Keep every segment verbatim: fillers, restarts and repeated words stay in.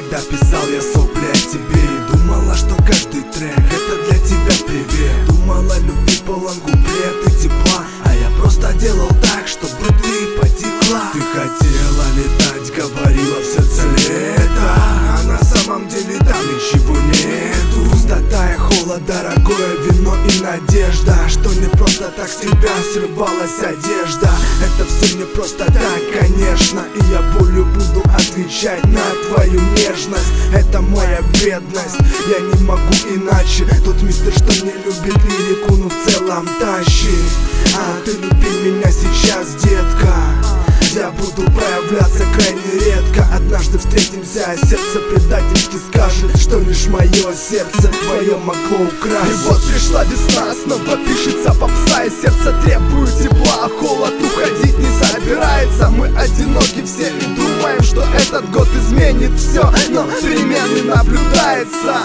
когда писал я сопли о тебе. И думала, что каждый трек это для тебя привет. Думала, любви полон куплет и тепла, а я просто делал так, чтобы ты потекла. Ты хотела летать, говорила в сердце лето, а на самом деле там ничего нету. Пустота и холод, дорогое вино и надежда, что не просто так с тебя срывалась одежда. Это все не просто так, конечно, и я болью буду отвечать на твою нежность. Это моя бедность, я не могу иначе. Тот мистер, что не любит лирику, но в целом тащит. А ты люби меня сейчас, детка. Я буду появляться крайне редко. Однажды встретимся, а сердце предательски скажет, что лишь мое сердце твое могло украсть. И вот пришла весна, снова пишется попса, и сердце требует тепла, а холод уходить не собирается. Мы одиноки все и думаем, что этот год изменит все, но перемены наблюдается.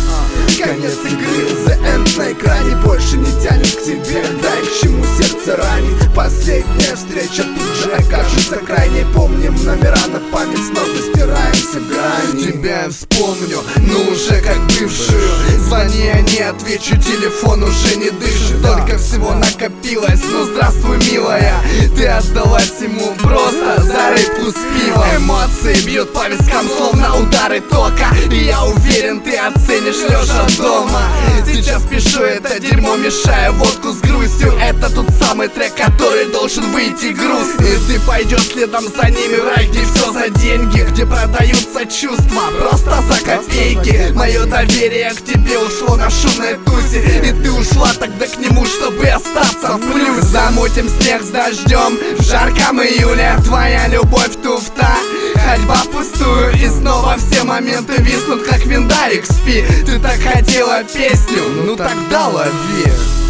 Конец игры, the end на экране больше не тянет к тебе. Дай к чему сердце ранит. Последняя встреча тут же окажется крайней. Помним номера на память, снова стираем все грани. Тебя я вспомню, но уже как бывшую. Звони, я не отвечу, телефон уже не дышит. Только всего накопилось, ну здравствуй, милая. Ты отдалась ему просто за рыбку с пивом. Эмоции бьют по вискам, словно удары тока, и я уверен, ты оценишь лежа дома. Сейчас пишу это дерьмо, мешая водку с грустью. Это тот самый трек, который должен выйти грустный. И ты пойдешь следом за ними в рай, где все за деньги, где продаются чувства просто за копейки. Мое доверие к тебе ушло на шумной тусе, и ты ушла тогда к нему, чтобы остаться в плюс. Замутим снег с дождем в жарком июле. Твоя любовь туфта, ходьба пустую, и снова все моменты виснут, как миндалик. Спи, ты так хотела песню, ну тогда лови.